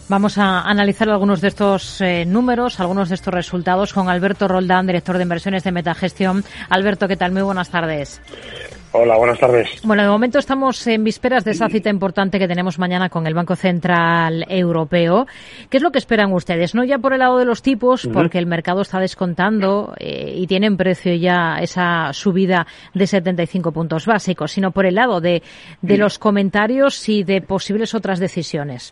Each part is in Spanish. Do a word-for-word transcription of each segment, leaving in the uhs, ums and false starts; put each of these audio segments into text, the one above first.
Vamos a analizar algunos de estos eh, números, algunos de estos resultados con Alberto Roldán, director de inversiones de Metagestión. Alberto, ¿qué tal? Muy buenas tardes. Hola, buenas tardes. Bueno, de momento estamos en vísperas de esa cita importante que tenemos mañana con el Banco Central Europeo. ¿Qué es lo que esperan ustedes? No ya por el lado de los tipos, uh-huh. porque el mercado está descontando eh, y tiene en precio ya esa subida de setenta y cinco puntos básicos, sino por el lado de, de uh-huh. los comentarios y de posibles otras decisiones.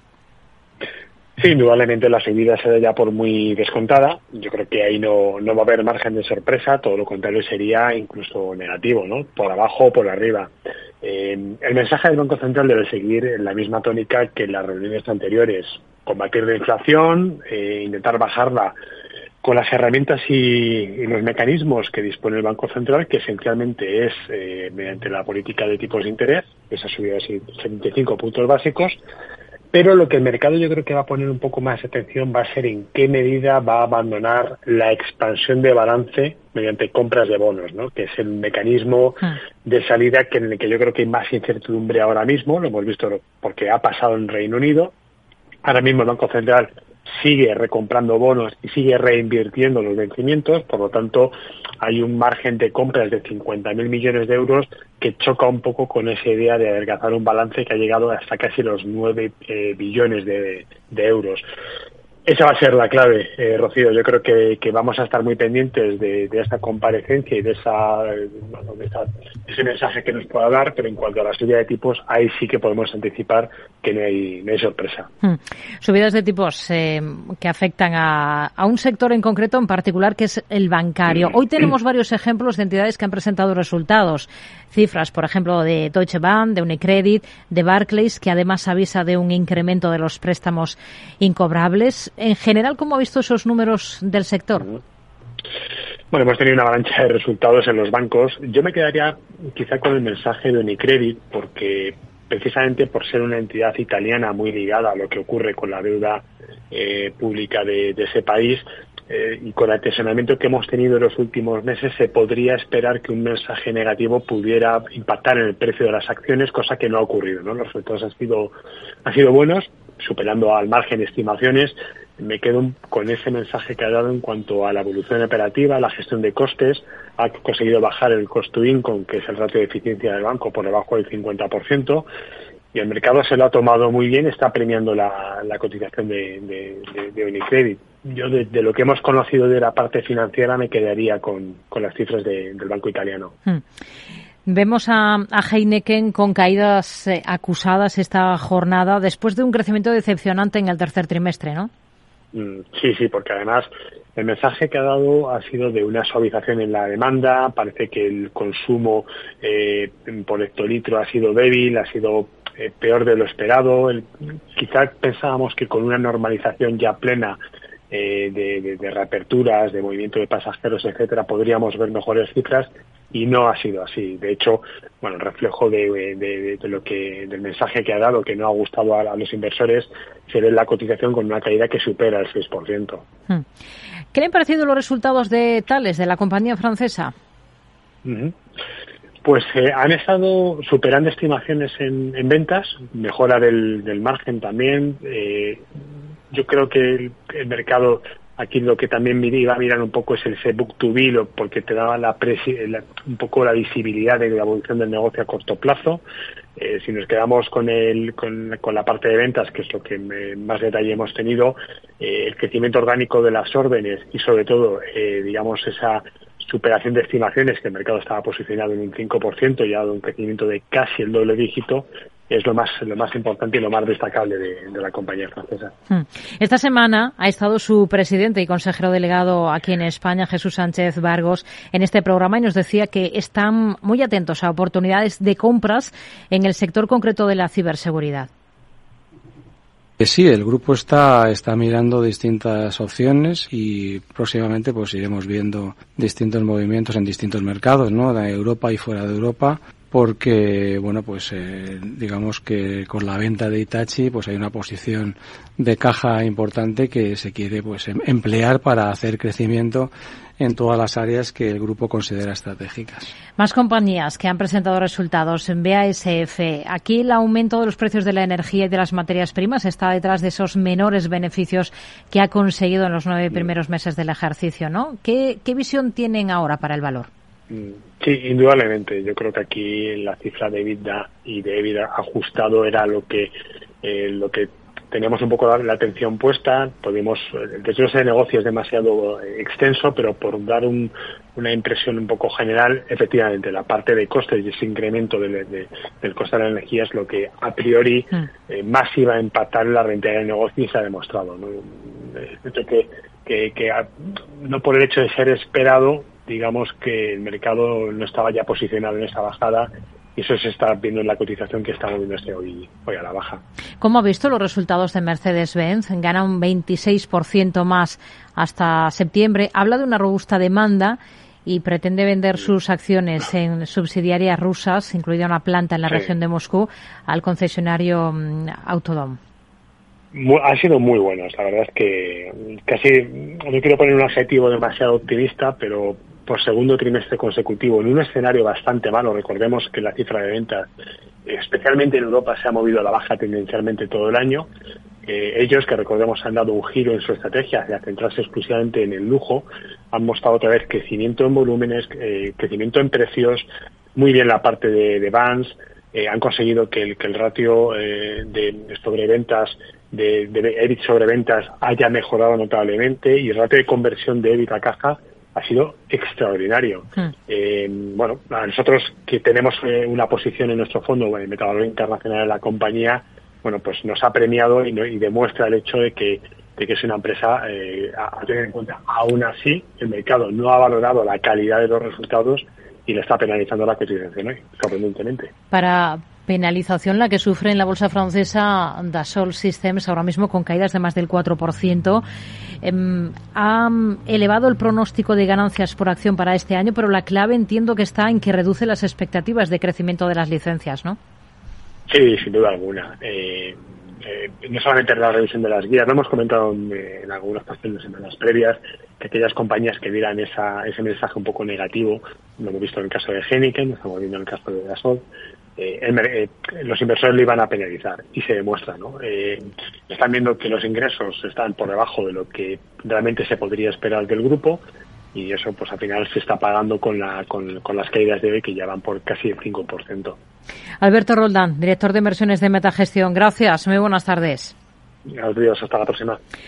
Sí, indudablemente la subida se da ya por muy descontada. Yo creo que ahí no, no va a haber margen de sorpresa, todo lo contrario sería incluso negativo, ¿no? Por abajo o por arriba. Eh, el mensaje del Banco Central debe seguir en la misma tónica que en las reuniones anteriores: combatir la inflación, eh, intentar bajarla con las herramientas y, y los mecanismos que dispone el Banco Central, que esencialmente es eh, mediante la política de tipos de interés, esa subida de setenta y cinco puntos básicos. Pero lo que el mercado yo creo que va a poner un poco más de atención va a ser en qué medida va a abandonar la expansión de balance mediante compras de bonos, ¿no? Que es el mecanismo de salida que en el que yo creo que hay más incertidumbre ahora mismo. Lo hemos visto porque ha pasado en Reino Unido. Ahora mismo el Banco Central sigue recomprando bonos y sigue reinvirtiendo los vencimientos, por lo tanto hay un margen de compras de cincuenta mil millones de euros que choca un poco con esa idea de adelgazar un balance que ha llegado hasta casi los nueve eh, billones de, de euros. Esa va a ser la clave, eh, Rocío. Yo creo que, que vamos a estar muy pendientes de, de esta comparecencia y de, esa, bueno, de, esa, de ese mensaje que nos pueda dar, pero en cuanto a la subida de tipos, ahí sí que podemos anticipar que no hay, no hay sorpresa. Hmm. Subidas de tipos eh, que afectan a, a un sector en concreto, en particular, que es el bancario. Hoy tenemos varios ejemplos de entidades que han presentado resultados. Cifras, por ejemplo, de Deutsche Bank, de Unicredit, de Barclays, que además avisa de un incremento de los préstamos incobrables. En general, ¿cómo ha visto esos números del sector? Bueno, hemos tenido una avalancha de resultados en los bancos. Yo me quedaría quizá con el mensaje de Unicredit, porque precisamente por ser una entidad italiana muy ligada a lo que ocurre con la deuda eh, pública de, de ese país, eh, y con el tensionamiento que hemos tenido en los últimos meses, se podría esperar que un mensaje negativo pudiera impactar en el precio de las acciones, cosa que no ha ocurrido, ¿no? Los resultados han sido, han sido buenos, superando al margen de estimaciones. Me quedo con ese mensaje que ha dado en cuanto a la evolución operativa, la gestión de costes. Ha conseguido bajar el cost to income, que es el ratio de eficiencia del banco, por debajo del cincuenta por ciento, y el mercado se lo ha tomado muy bien, está premiando la, la cotización de, de, de, de Unicredit. Yo, de, de lo que hemos conocido de la parte financiera, me quedaría con, con las cifras de, del banco italiano. Hmm. Vemos a, a Heineken con caídas eh, acusadas esta jornada después de un crecimiento decepcionante en el tercer trimestre, ¿no? Sí, sí, porque además el mensaje que ha dado ha sido de una suavización en la demanda. Parece que el consumo eh, por hectolitro ha sido débil, ha sido eh, peor de lo esperado. El, quizá pensábamos que con una normalización ya plena eh, de, de, de reaperturas, de movimiento de pasajeros, etcétera, podríamos ver mejores cifras. Y no ha sido así. De hecho, bueno, el reflejo de, de, de lo que del mensaje que ha dado, que no ha gustado a, a los inversores, se ve en la cotización con una caída que supera el seis por ciento. ¿Qué le han parecido los resultados de Thales, de la compañía francesa? Uh-huh. Pues eh, han estado superando estimaciones en, en ventas, mejora del, del margen también. Eh, yo creo que el, el mercado... Aquí lo que también iba a mirar un poco es ese book to bill, porque te daba la, presi- la un poco la visibilidad de la evolución del negocio a corto plazo. Eh, si nos quedamos con el con, con la parte de ventas, que es lo que me, más detalle hemos tenido, eh, el crecimiento orgánico de las órdenes y sobre todo, eh, digamos, esa superación de estimaciones, que el mercado estaba posicionado en un cinco por ciento y ha dado un crecimiento de casi el doble dígito, es lo más lo más importante y lo más destacable de, de la compañía francesa. Esta semana ha estado su presidente y consejero delegado aquí en España, Jesús Sánchez Vargos, en este programa y nos decía que están muy atentos a oportunidades de compras en el sector concreto de la ciberseguridad. Sí, el grupo está está mirando distintas opciones y próximamente pues iremos viendo distintos movimientos en distintos mercados, ¿no? De Europa y fuera de Europa, porque, bueno, pues eh, digamos que con la venta de Hitachi pues hay una posición de caja importante que se quiere pues emplear para hacer crecimiento en todas las áreas que el grupo considera estratégicas. Más compañías que han presentado resultados. En B A S F, aquí el aumento de los precios de la energía y de las materias primas está detrás de esos menores beneficios que ha conseguido en los nueve primeros meses del ejercicio, ¿no? ¿Qué, qué visión tienen ahora para el valor? Sí, indudablemente. Yo creo que aquí la cifra de EBITDA y de EBITDA ajustado era lo que eh, lo que teníamos un poco la, la atención puesta. Podemos, el desglose de negocio es demasiado extenso, pero por dar un, una impresión un poco general, efectivamente, la parte de costes y ese incremento de, de, del coste de la energía es lo que a priori eh, más iba a impactar en la rentabilidad del negocio y se ha demostrado, ¿no? Que, que, que a, no por el hecho de ser esperado, digamos que el mercado no estaba ya posicionado en esa bajada. Y eso se está viendo en la cotización que estamos viendo este hoy, hoy a la baja. ¿Cómo ha visto los resultados de Mercedes-Benz? Gana un veintiséis por ciento más hasta septiembre. Habla de una robusta demanda y pretende vender sus acciones en subsidiarias rusas, incluida una planta en la sí. región de Moscú, al concesionario Autodom. Ha sido muy buenos. La verdad es que casi, no quiero poner un adjetivo demasiado optimista, pero por segundo trimestre consecutivo, en un escenario bastante malo. Recordemos que la cifra de ventas, especialmente en Europa, se ha movido a la baja tendencialmente todo el año. Eh, ellos, que recordemos han dado un giro en su estrategia hacia centrarse exclusivamente en el lujo, han mostrado otra vez crecimiento en volúmenes, eh, crecimiento en precios, muy bien la parte de, de Vans, eh, han conseguido que el, que el ratio eh, de sobreventas, de, de EBIT sobre ventas haya mejorado notablemente y el ratio de conversión de EBIT a caja ha sido extraordinario. Mm. Eh, bueno, a nosotros que tenemos eh, una posición en nuestro fondo, bueno, el Metavalor Internacional de la compañía, bueno, pues nos ha premiado y, no, y demuestra el hecho de que, de que es una empresa eh, a, a tener en cuenta. Aún así, el mercado no ha valorado la calidad de los resultados y le está penalizando la cotización hoy, sorprendentemente. Para penalización la que sufre en la bolsa francesa Dassault Systems, ahora mismo con caídas de más del cuatro por ciento. Eh, ha elevado el pronóstico de ganancias por acción para este año, pero la clave entiendo que está en que reduce las expectativas de crecimiento de las licencias, ¿no? Sí, sin duda alguna. Eh, eh, no solamente la revisión de las guías, lo hemos comentado en, en algunas pasadas semanas previas, que aquellas compañías que dieran esa, ese mensaje un poco negativo, lo hemos visto en el caso de Heineken, lo estamos viendo en el caso de Dassault, Eh, el, eh, los inversores le iban a penalizar y se demuestra, ¿no? Eh, están viendo que los ingresos están por debajo de lo que realmente se podría esperar del grupo y eso pues al final se está pagando con, la, con, con las caídas de hoy que ya van por casi el cinco por ciento. Alberto Roldán, director de inversiones de Metagestión. Gracias, muy buenas tardes. Adiós, hasta la próxima.